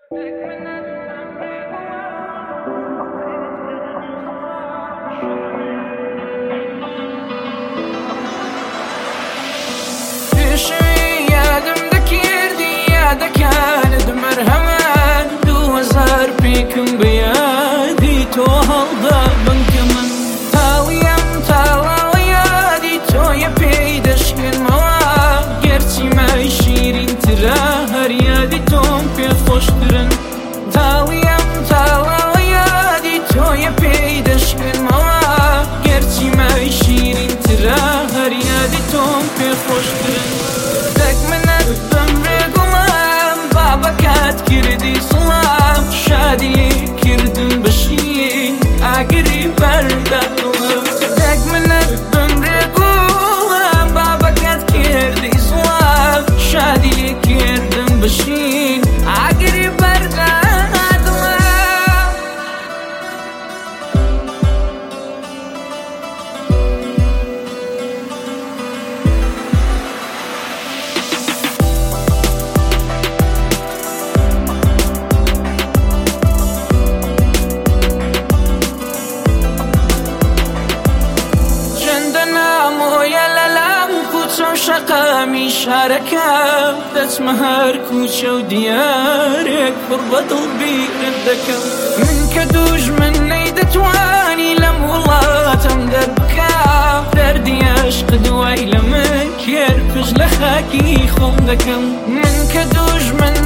دەکاند مەرهەمان 2000 پێکم بەیادی تۆ هەڵدا بنکە من تاویم تاواوە یادی تۆیە پێی دەشکێنمەوە گەرچی مای شیرینترە هەر یادی تۆم پێ خۆشترن تاویم تاواوە یادی تۆیە پێی دەشکێنمەوە گەرچی مای شیرینترە هەر یادی تۆم پێ خۆشترن دەکمنەت بەمرێ گوڵم بابەکات کردی سڵام شادی لێ کردم بەشین ئاگری بەردا دڵم دەکمنەت بەمرێ گوڵم بابەکات کردی سڵام شادی لێ کردم بەشین ئاگری بەردا شەقامی شارەکە دەچمە هەر کوچە و دیارێک پڕ بە دڵبیرت دەکەم من کە دوژمن نەیدەتوانی لەم وڵاتەم دەربکە دەردی عەشق دوای لە من کێرپژ لە خاکی خۆم دەکەم من کە دوژمن